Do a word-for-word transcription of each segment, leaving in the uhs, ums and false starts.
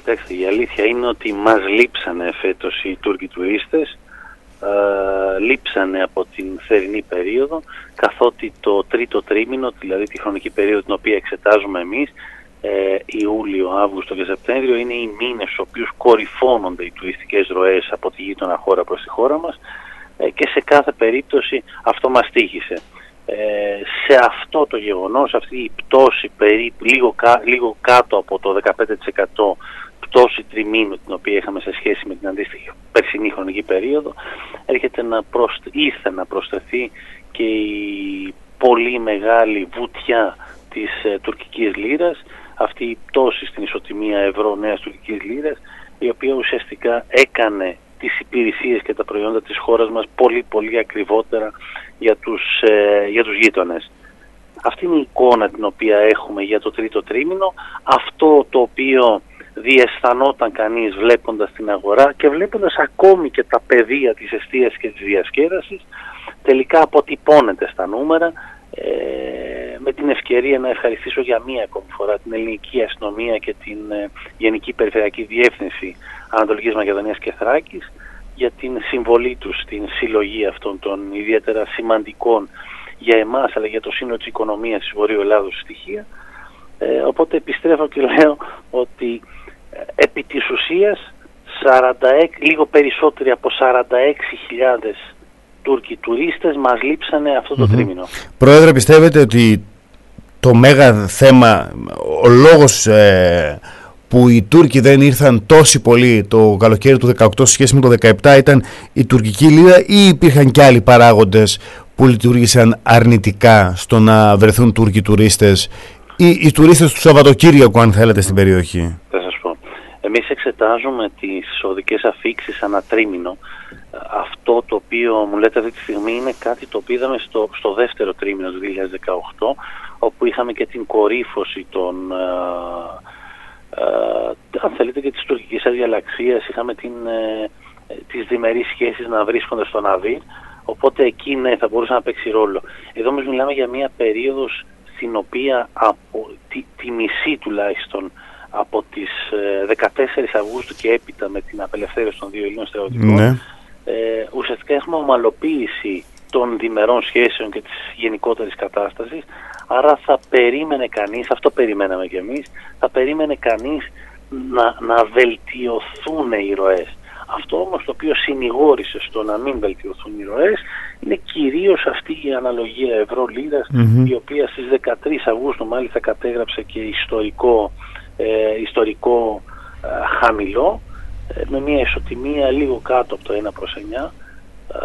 Κοιτάξτε, η αλήθεια είναι ότι μας λείψανε φέτος οι Τούρκοι τουρίστες, ε, λείψανε από την θερινή περίοδο, καθότι το τρίτο τρίμηνο, δηλαδή τη χρονική περίοδο την οποία εξετάζουμε εμείς, ε, Ιούλιο, Αύγουστο και Σεπτέμβριο, είναι οι μήνες στους οποίους κορυφώνονται οι τουριστικές ροές από τη γείτονα χώρα προς τη χώρα μας, ε, και σε κάθε περίπτωση αυτό μας τύχησε. Ε, σε αυτό το γεγονός, αυτή η πτώση περίπου λίγο, κα, λίγο κάτω από το δεκαπέντε τοις εκατό πτώση τριμήνου την οποία είχαμε σε σχέση με την αντίστοιχη περσινή χρονική περίοδο, έρχεται να προσθε... ήρθε να προσθεθεί και η πολύ μεγάλη βουτιά της ε, τουρκικής λίρας, αυτή η πτώση στην ισοτιμία ευρώ νέας τουρκικής λίρας, η οποία ουσιαστικά έκανε τις υπηρεσίες και τα προϊόντα της χώρας μας πολύ πολύ ακριβότερα για τους, ε, για τους γείτονες. Αυτή είναι η εικόνα την οποία έχουμε για το τρίτο τρίμηνο, αυτό το οποίο διαισθανόταν κανείς βλέποντας την αγορά και βλέποντας ακόμη και τα πεδία της εστίασης και της διασκέδασης, τελικά αποτυπώνεται στα νούμερα. Ε, με την ευκαιρία να ευχαριστήσω για μία ακόμη φορά την ελληνική αστυνομία και την ε, Γενική Περιφερειακή Διεύθυνση Ανατολικής Μακεδονίας και Θράκης για την συμβολή τους στην συλλογή αυτών των ιδιαίτερα σημαντικών για εμάς αλλά για το σύνολο της οικονομίας της Βορείου Ελλάδος στοιχεία. Ε, οπότε επιστρέφω και λέω ότι ε, επί της ουσίας σαράντα έξι, λίγο περισσότεροι από σαράντα έξι χιλιάδες Τούρκοι τουρίστες μας λείψανε αυτό το mm-hmm. τρίμηνο. Πρόεδρε, πιστεύετε ότι το μέγα θέμα, ο λόγος ε, που οι Τούρκοι δεν ήρθαν τόσοι πολύ το καλοκαίρι του δεκαοκτώ σε σχέση με το δεκαεπτά ήταν η τουρκική λίρα, ή υπήρχαν και άλλοι παράγοντες που λειτουργήσαν αρνητικά στο να βρεθούν Τούρκοι τουρίστες ή οι τουρίστες του Σαββατοκύριακου, αν θέλετε, στην περιοχή? Θα σας πω. Εμείς εξετάζουμε τις οδικές αφίξεις ανά τρίμηνο. Αυτό το οποίο μου λέτε αυτή τη στιγμή είναι κάτι το οποίο είδαμε στο, στο δεύτερο τρίμηνο του δύο χιλιάδες δεκαοκτώ, όπου είχαμε και την κορύφωση των, ε, ε, αν θέλετε, και της τουρκικής αδιαλαξίας, είχαμε την, ε, τις διμερείς σχέσεις να βρίσκονται στον Αβίρ, οπότε εκεί ναι, θα μπορούσε να παίξει ρόλο. Εδώ όμως μιλάμε για μια περίοδος στην οποία από τη, τη μισή τουλάχιστον από τις ε, δεκατέσσερις Αυγούστου και έπειτα με την απελευθέρωση των δύο Ελλήνων στερεωτικών, ναι. Ε, ουσιαστικά έχουμε ομαλοποίηση των διμερών σχέσεων και της γενικότερης κατάστασης, άρα θα περίμενε κανείς, αυτό περιμέναμε κι εμείς, θα περίμενε κανείς να, να βελτιωθούν οι ροές. Αυτό όμως το οποίο συνηγόρησε στο να μην βελτιωθούν οι ροές είναι κυρίως αυτή η αναλογία ευρώ-λίρας, mm-hmm. η οποία στις δεκατρείς Αυγούστου μάλιστα κατέγραψε και ιστορικό, ε, ιστορικό ε, χαμηλό, με μια ισοτιμία λίγο κάτω από το ένα προς εννιά. Ε,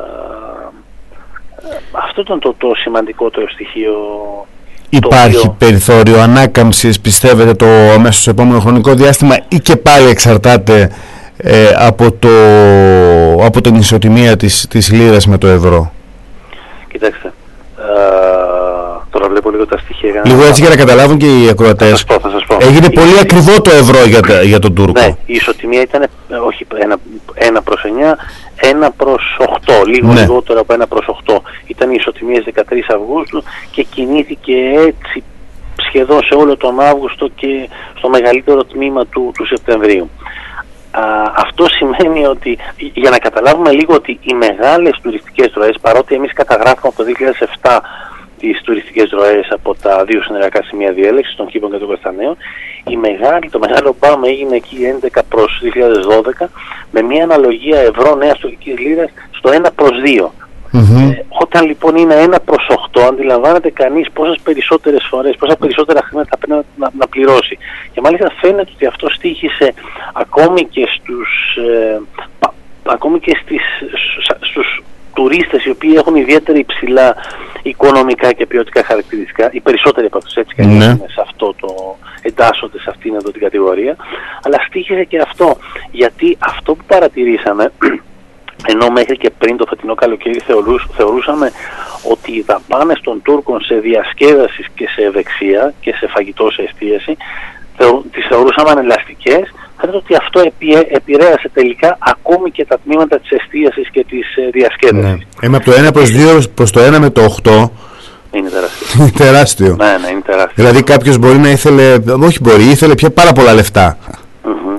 ε, αυτό ήταν το, το σημαντικότερο στοιχείο. Υπάρχει οποίο... περιθώριο ανάκαμψης, πιστεύετε, το αμέσως στο επόμενο χρονικό διάστημα, ή και πάλι εξαρτάται ε, από, το, από την ισοτιμία της, της λίρας με το ευρώ? Κοιτάξτε, ε, τώρα βλέπω λίγο τα στοιχεία. Λίγο έτσι για να καταλάβουν και οι ακροατές. Θα σας πω, θα σας πω. Έγινε η... πολύ ακριβό το ευρώ για, για τον Τούρκο. Ναι, η ισοτιμία ήταν όχι ένα, ένα προς εννιά, ένα προς οκτώ, λίγο ναι. λιγότερο από ένα προς οκτώ. Ήταν η ισοτιμία δεκατρείς Αυγούστου και κινήθηκε έτσι σχεδόν σε όλο τον Αύγουστο και στο μεγαλύτερο τμήμα του, του Σεπτεμβρίου. Α, αυτό σημαίνει ότι, για να καταλάβουμε λίγο, ότι οι μεγάλες τουριστικές ροές, παρότι εμείς καταγράφουμε από το δύο χιλιάδες επτά τις τουριστικές ροές από τα δύο συνεργατικά σημεία διέλεξης, των Κήπων και των Καστανέων, η μεγάλη, το μεγάλο μπαμ έγινε εκεί έντεκα προς δύο χιλιάδες δώδεκα με μια αναλογία ευρώ νέας τουρκικής λίρας στο ένα προς δύο. Mm-hmm. Ε, όταν λοιπόν είναι ένα προς οκτώ, αντιλαμβάνεται κανείς πόσες περισσότερες φορές, πόσα περισσότερα χρήματα θα πρέπει να, να πληρώσει. Και μάλιστα φαίνεται ότι αυτό στοίχησε ακόμη και στους, ε, πα, ακόμη και στις, στους τουρίστες οι οποίοι έχουν ιδιαίτερα υψηλά οικονομικά και ποιοτικά χαρακτηριστικά, οι περισσότεροι από αυτούς έτσι και mm-hmm. είναι σε αυτό το, εντάσσονται σε αυτήν εδώ την κατηγορία, αλλά στοίχησε και αυτό, γιατί αυτό που παρατηρήσαμε, ενώ μέχρι και πριν το φετινό καλοκαίρι θεωρούσαμε ότι οι δαπάνες των Τούρκων σε διασκέδαση και σε ευεξία και σε φαγητό, σε εστίαση, τις θεωρούσαμε ανελαστικές. Φαίνεται ότι αυτό επηρέασε τελικά ακόμη και τα τμήματα της εστίασης και της διασκέδασης. Ναι. Ε, από το ένα προς δύο προς το ένα με το οκτώ είναι τεράστιο. Είναι τεράστιο. Ναι, ναι, είναι τεράστιο. Δηλαδή κάποιος μπορεί να ήθελε, όχι μπορεί, ήθελε πια πάρα πολλά λεφτά. Mm-hmm.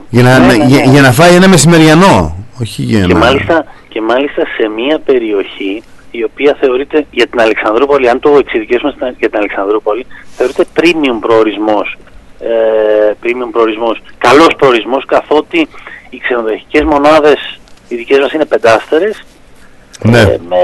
Για να, ναι, ναι, ναι. Για, για να φάει ένα μεσημεριανό. Όχι για και, να... μάλιστα, και μάλιστα σε μια περιοχή η οποία θεωρείται για την Αλεξανδρούπολη, αν το εξειδικεύσουμε για την Αλεξανδρούπολη, θεωρείται premium προορισμός. Ε, premium προορισμός, καλός προορισμός, καθότι οι ξενοδοχικές μονάδες, οι δικές μας είναι πεντάστερες. Ναι. Ε, με,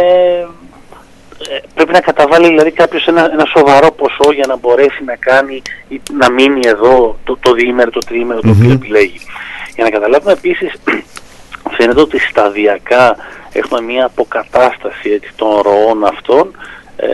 ε, πρέπει να καταβάλει δηλαδή κάποιος ένα, ένα σοβαρό ποσό για να μπορέσει να κάνει ή να μείνει εδώ το, το διήμερο, το τριήμερο το mm-hmm. οποίο επιλέγει. Για να καταλάβουμε επίσης, φαίνεται ότι σταδιακά έχουμε μια αποκατάσταση έτσι, των ροών αυτών, ε,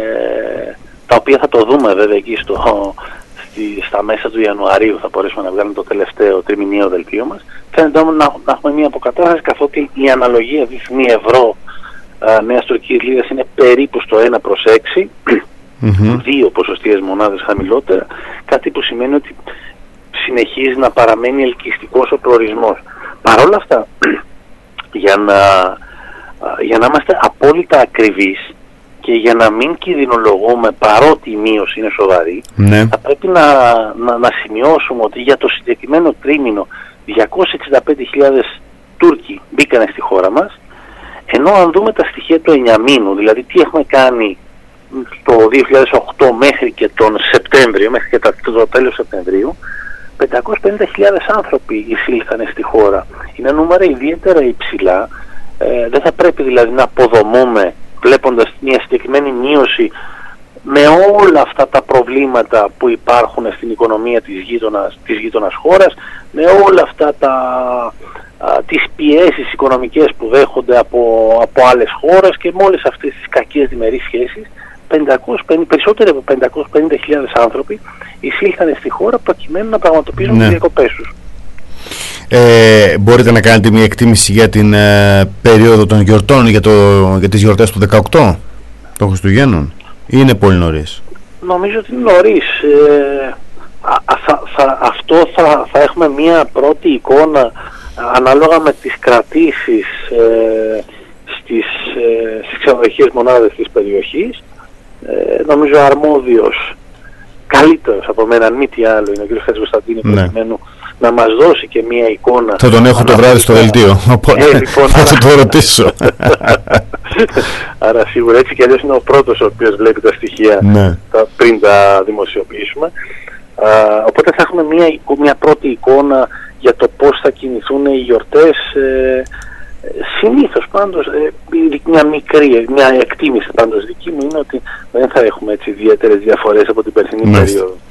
τα οποία θα το δούμε βέβαια εκεί στο, στη, στα μέσα του Ιανουαρίου, θα μπορέσουμε να βγάλουμε το τελευταίο τριμηνιαίο δελτίο μας. Φαίνεται όμως να, να έχουμε μια αποκατάσταση, καθότι η αναλογία δείχνει ευρώ α, νέας τουρκικής λίρας είναι περίπου στο ένα προς έξι, mm-hmm. δύο ποσοστιαίες μονάδες χαμηλότερα, κάτι που σημαίνει ότι συνεχίζει να παραμένει ελκυστικός ο προορισμός. Παρ' όλα αυτά, για να, για να είμαστε απόλυτα ακριβείς και για να μην κινδυνολογούμε παρότι η μείωση είναι σοβαρή, ναι. θα πρέπει να, να, να σημειώσουμε ότι για το συγκεκριμένο τρίμηνο διακόσιες εξήντα πέντε χιλιάδες Τούρκοι μπήκανε στη χώρα μας, ενώ αν δούμε τα στοιχεία του εννιαμήνου, δηλαδή τι έχουμε κάνει το δύο χιλιάδες οκτώ μέχρι και τον Σεπτέμβριο, μέχρι και το τέλος Σεπτεμβρίου, πεντακόσιες πενήντα χιλιάδες άνθρωποι εισήλθανε στη χώρα. Είναι νούμερα ιδιαίτερα υψηλά. Ε, δεν θα πρέπει δηλαδή να αποδομούμε βλέποντας μια συγκεκριμένη μείωση με όλα αυτά τα προβλήματα που υπάρχουν στην οικονομία της γείτονας, της γείτονας χώρας, με όλα αυτά τα, α, τις πιέσεις οικονομικές που δέχονται από, από άλλες χώρες και με όλες αυτές τις κακές διμερείς σχέσεις. πεντακόσιες πενήντα, περισσότεροι από πεντακόσιες πενήντα χιλιάδες άνθρωποι εισήλθαν στη χώρα προκειμένου να πραγματοποιήσουν ναι. τις διακοπές τους. Ε, μπορείτε να κάνετε μια εκτίμηση για την ε, περίοδο των γιορτών, για, το, για τις γιορτές του δεκαοκτώ των Χριστουγέννων, ή είναι πολύ νωρίς? Νομίζω ότι είναι νωρίς. Ε, α, θα, θα, αυτό θα, θα έχουμε μια πρώτη εικόνα ανάλογα με τις κρατήσεις ε, στις, ε, στις ξενοδοχείες μονάδες της περιοχής. Ε, νομίζω αρμόδιος, καλύτερος από μένα, αν μη τι άλλο, είναι ο κ. Χατζικοσταντίνου, ναι. προκειμένου να μας δώσει και μία εικόνα. Θα τον έχω το βράδυ στο δελτίο, οπότε ε, λοιπόν, θα άρα... το ρωτήσω. Άρα σίγουρα έτσι κι αλλιώς είναι ο πρώτος ο οποίος βλέπει τα στοιχεία ναι. τα, πριν τα δημοσιοποιήσουμε. Α, οπότε θα έχουμε μία, μία πρώτη εικόνα για το πώς θα κινηθούν οι γιορτές. Ε, συνήθως πάντως, ε, μια μικρή, μια εκτίμηση πάντως δική μου είναι ότι δεν θα έχουμε έτσι ιδιαίτερες διαφορές από την περσινή περίοδο.